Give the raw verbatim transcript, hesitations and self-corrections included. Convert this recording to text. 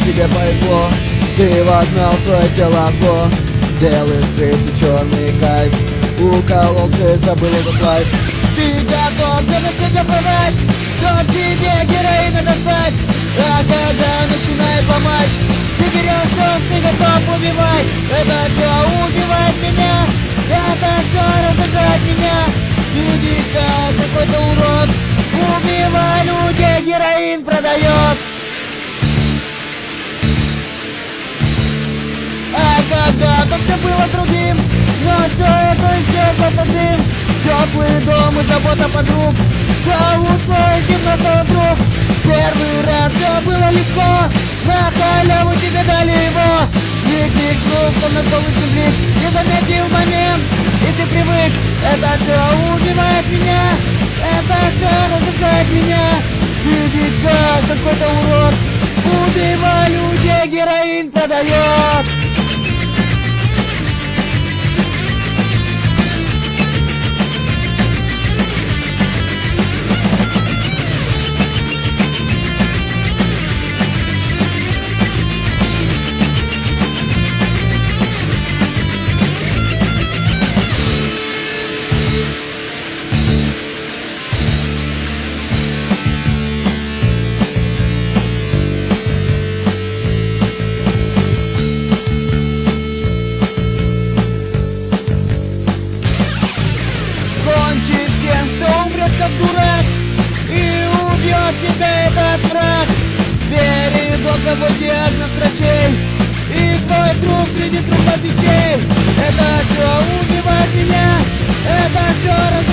тебе повезло, ты вогнал свое тело в го. Делаешь крысы, черный кайф, укололся и забыл этот лайф. Ты готов за нас все продать, чтоб тебе героина достать. А когда начинает ломать, ты берешь все, ты готов убивать. Это все убивает меня, это все разрушает меня. Видишь, как какой-то урод, убивая людей, героин продает. А когда-то все было другим, но все это исчезло под дым. Теплый дом и забота подруг зовут свой темнотой друг. Первый раз все было легко, на халяву тебе дали его. Никаких звук, он на солнечный блик, не заметил момент, и ты привык. Это все убивает меня, это все разрушает меня. Видеть, как какой-то урод, убивая людей, героин продает. Как дурак, и убьет тебя этот враг. Двери до кого диагноз врачей, и твой труп среди трупов печей. Это все убивает меня, это все разрушает.